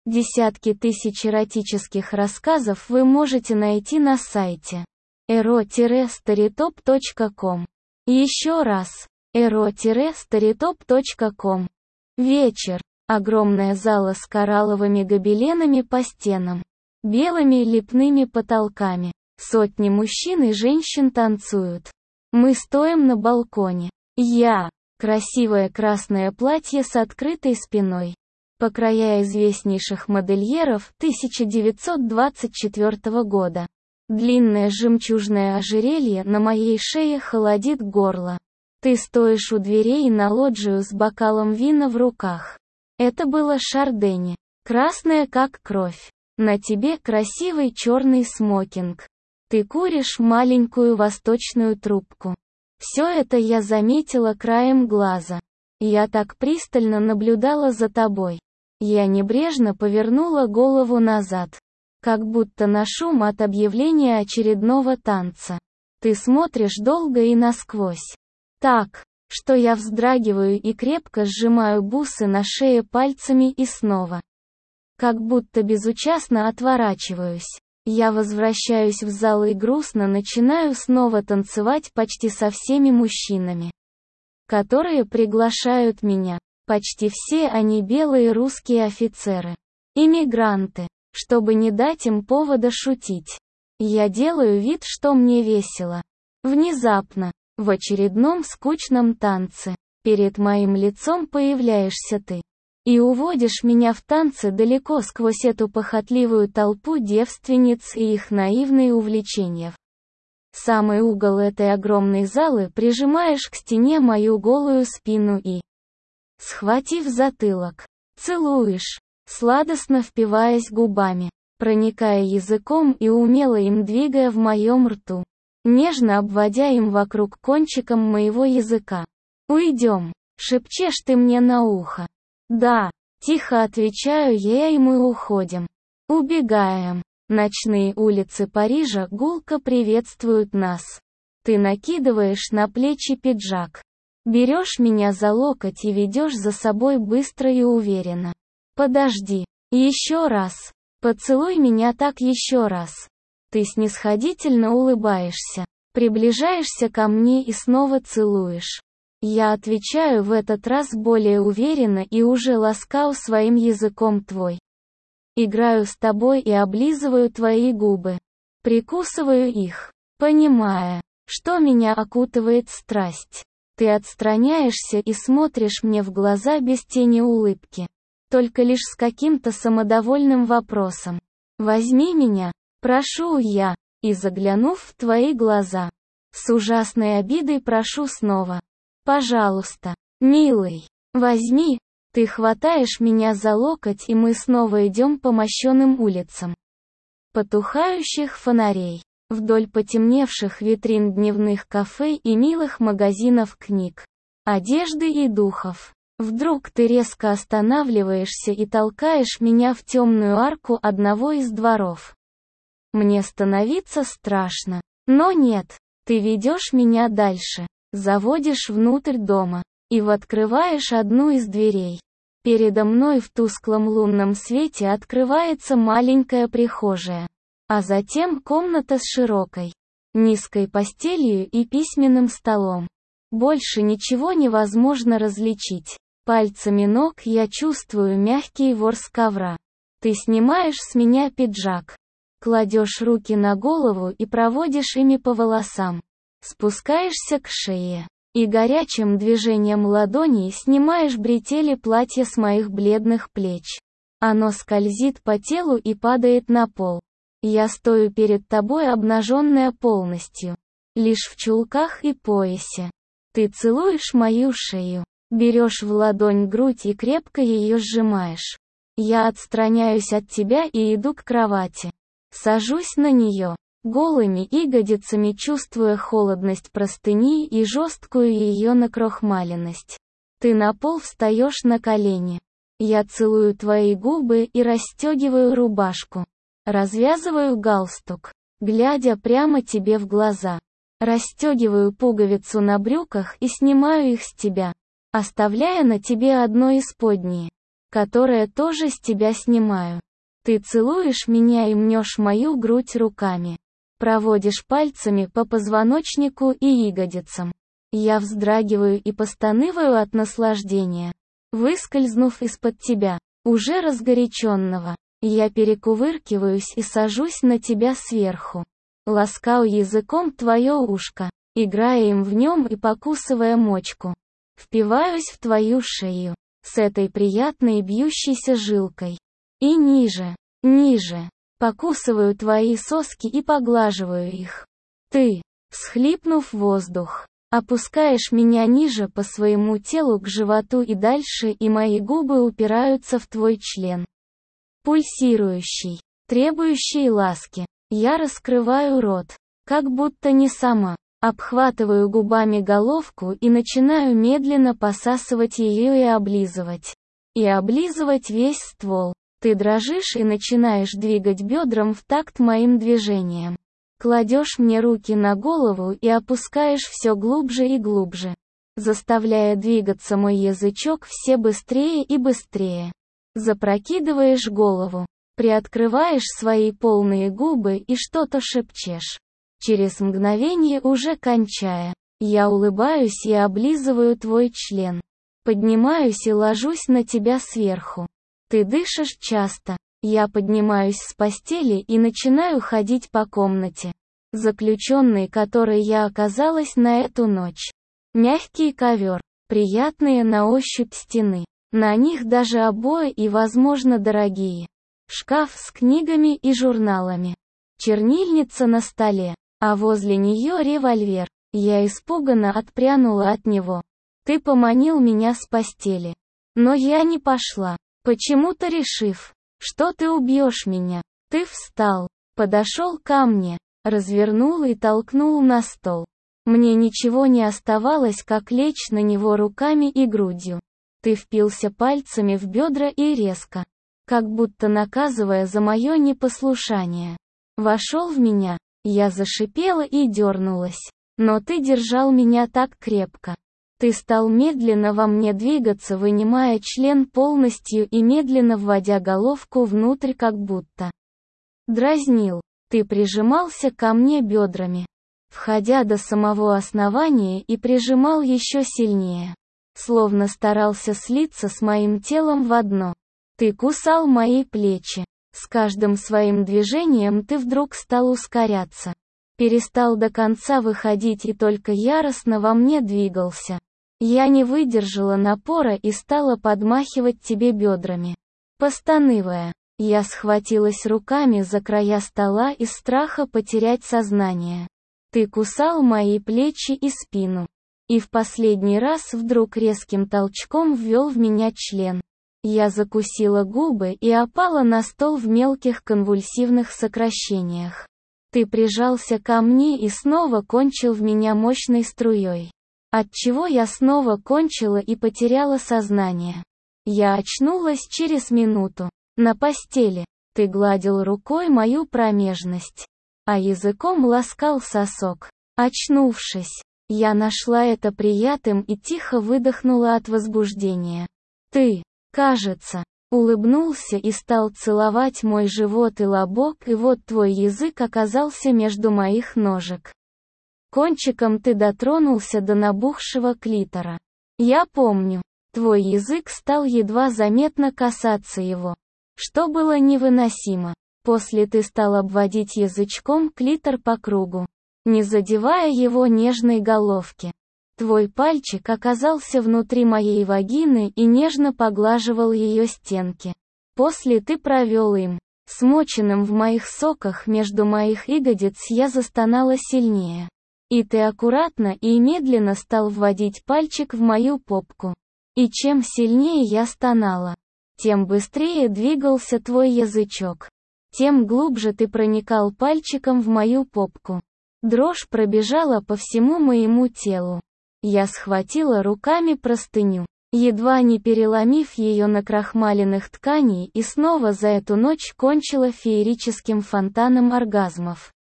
Десятки тысяч эротических рассказов вы можете найти на сайте ero-storytop.com. Еще раз. ero-storytop.com. Вечер. Огромная зала с коралловыми гобеленами по стенам. Белыми лепными потолками. Сотни мужчин и женщин танцуют. Мы стоим на балконе. Красивое красное платье с открытой спиной. По края известнейших модельеров 1924 года. Длинное жемчужное ожерелье на моей шее холодит горло. Ты стоишь у дверей на лоджию с бокалом вина в руках. Это было шардоне. Красное как кровь. На тебе красивый черный смокинг. Ты куришь маленькую восточную трубку. Все это я заметила краем глаза. Я так пристально наблюдала за тобой. Я небрежно повернула голову назад. Как будто на шум от объявления очередного танца. Ты смотришь долго и насквозь. Так, что я вздрагиваю и крепко сжимаю бусы на шее пальцами и снова. Как будто безучастно отворачиваюсь. Я возвращаюсь в зал и грустно начинаю снова танцевать почти со всеми мужчинами, которые приглашают меня. Почти все они белые русские офицеры. Иммигранты. Чтобы не дать им повода шутить. Я делаю вид, что мне весело. Внезапно, в очередном скучном танце, перед моим лицом появляешься ты. И уводишь меня в танце далеко сквозь эту похотливую толпу девственниц и их наивные увлечения. В самый угол этой огромной залы прижимаешь к стене мою голую спину и, схватив затылок, целуешь, сладостно впиваясь губами, проникая языком и умело им двигая в моем рту, нежно обводя им вокруг кончиком моего языка. «Уйдем», — шепчешь ты мне на ухо. «Да», — тихо отвечаю я, и мы уходим. Убегаем. Ночные улицы Парижа гулко приветствуют нас. Ты накидываешь на плечи пиджак. Берешь меня за локоть и ведешь за собой быстро и уверенно. Подожди. Еще раз. Поцелуй меня так еще раз. Ты снисходительно улыбаешься. Приближаешься ко мне и снова целуешь. Я отвечаю в этот раз более уверенно и уже ласкаю своим языком твой. Играю с тобой и облизываю твои губы. Прикусываю их, понимая, что меня окутывает страсть. Ты отстраняешься и смотришь мне в глаза без тени улыбки. Только лишь с каким-то самодовольным вопросом. «Возьми меня», прошу я, и заглянув в твои глаза, с ужасной обидой прошу снова. «Пожалуйста, милый, возьми». Ты хватаешь меня за локоть, и мы снова идем по мощеным улицам потухающих фонарей, вдоль потемневших витрин дневных кафе и милых магазинов книг, одежды и духов. Вдруг ты резко останавливаешься и толкаешь меня в темную арку одного из дворов. Мне становится страшно. Но нет, ты ведешь меня дальше, заводишь внутрь дома. И открываешь одну из дверей. Передо мной в тусклом лунном свете открывается маленькая прихожая. А затем комната с широкой, низкой постелью и письменным столом. Больше ничего невозможно различить. Пальцами ног я чувствую мягкий ворс ковра. Ты снимаешь с меня пиджак. Кладешь руки на голову и проводишь ими по волосам. Спускаешься к шее. И горячим движением ладоней снимаешь бретели платья с моих бледных плеч. Оно скользит по телу и падает на пол. Я стою перед тобой обнаженная полностью. Лишь в чулках и поясе. Ты целуешь мою шею. Берешь в ладонь грудь и крепко ее сжимаешь. Я отстраняюсь от тебя и иду к кровати. Сажусь на нее. Голыми ягодицами чувствуя холодность простыни и жесткую ее накрахмаленность. Ты на пол встаешь на колени. Я целую твои губы и расстегиваю рубашку. Развязываю галстук, глядя прямо тебе в глаза. Расстегиваю пуговицу на брюках и снимаю их с тебя, оставляя на тебе одно исподнее. которое тоже с тебя снимаю. Ты целуешь меня и мнешь мою грудь руками. Проводишь пальцами по позвоночнику и ягодицам. Я вздрагиваю и постанываю от наслаждения. Выскользнув из-под тебя, уже разгоряченного, я перекувыркиваюсь и сажусь на тебя сверху. Ласкаю языком твое ушко, играя им в нем и покусывая мочку. Впиваюсь в твою шею, с этой приятной бьющейся жилкой. И ниже, ниже. Покусываю твои соски и поглаживаю их. Ты, всхлипнув воздух, опускаешь меня ниже по своему телу к животу и дальше, и мои губы упираются в твой член. Пульсирующий, требующий ласки. Я раскрываю рот, как будто не сама. Обхватываю губами головку и начинаю медленно посасывать ее и облизывать. И облизывать весь ствол. Ты дрожишь и начинаешь двигать бедром в такт моим движениям. Кладешь мне руки на голову и опускаешь все глубже и глубже, заставляя двигаться мой язычок все быстрее и быстрее. Запрокидываешь голову, приоткрываешь свои полные губы и что-то шепчешь. Через мгновение уже кончая, я улыбаюсь и облизываю твой член. Поднимаюсь и ложусь на тебя сверху. Ты дышишь часто. Я поднимаюсь с постели и начинаю ходить по комнате, заключенной которой я оказалась на эту ночь. Мягкий ковер, приятные на ощупь стены. На них даже обои и, возможно, дорогие. Шкаф с книгами и журналами. Чернильница на столе, а возле нее револьвер. Я испуганно отпрянула от него. Ты поманил меня с постели. Но я не пошла. Почему-то решив, что ты убьешь меня. Ты встал, подошел ко мне, развернул и толкнул на стол. Мне ничего не оставалось, как лечь на него руками и грудью. Ты впился пальцами в бедра и резко, как будто наказывая за мое непослушание, вошел в меня. Я зашипела и дернулась. Но ты держал меня так крепко. Ты стал медленно во мне двигаться, вынимая член полностью и медленно вводя головку внутрь, как будто дразнил. Ты прижимался ко мне бедрами, входя до самого основания, и прижимал еще сильнее, словно старался слиться с моим телом в одно. Ты кусал мои плечи. С каждым своим движением ты вдруг стал ускоряться. Перестал до конца выходить и только яростно во мне двигался. Я не выдержала напора и стала подмахивать тебе бедрами. Постанывая, я схватилась руками за края стола из страха потерять сознание. Ты кусал мои плечи и спину. И в последний раз вдруг резким толчком ввел в меня член. Я закусила губы и опала на стол в мелких конвульсивных сокращениях. Ты прижался ко мне и снова кончил в меня мощной струей. Отчего я снова кончила и потеряла сознание. Я очнулась через минуту. На постели. Ты гладил рукой мою промежность, а языком ласкал сосок. Очнувшись, я нашла это приятным и тихо выдохнула от возбуждения. Ты, кажется, улыбнулся и стал целовать мой живот и лобок, и вот твой язык оказался между моих ножек. Кончиком ты дотронулся до набухшего клитора. Я помню, твой язык стал едва заметно касаться его, что было невыносимо. После ты стал обводить язычком клитор по кругу, не задевая его нежной головки. Твой пальчик оказался внутри моей вагины и нежно поглаживал ее стенки. После ты провел им, смоченным в моих соках между моих ягодиц. Я застонала сильнее. И ты аккуратно и медленно стал вводить пальчик в мою попку. И чем сильнее я стонала, тем быстрее двигался твой язычок. Тем глубже ты проникал пальчиком в мою попку. Дрожь пробежала по всему моему телу. Я схватила руками простыню, едва не переломив ее на крахмаленных тканей, и снова за эту ночь кончила феерическим фонтаном оргазмов.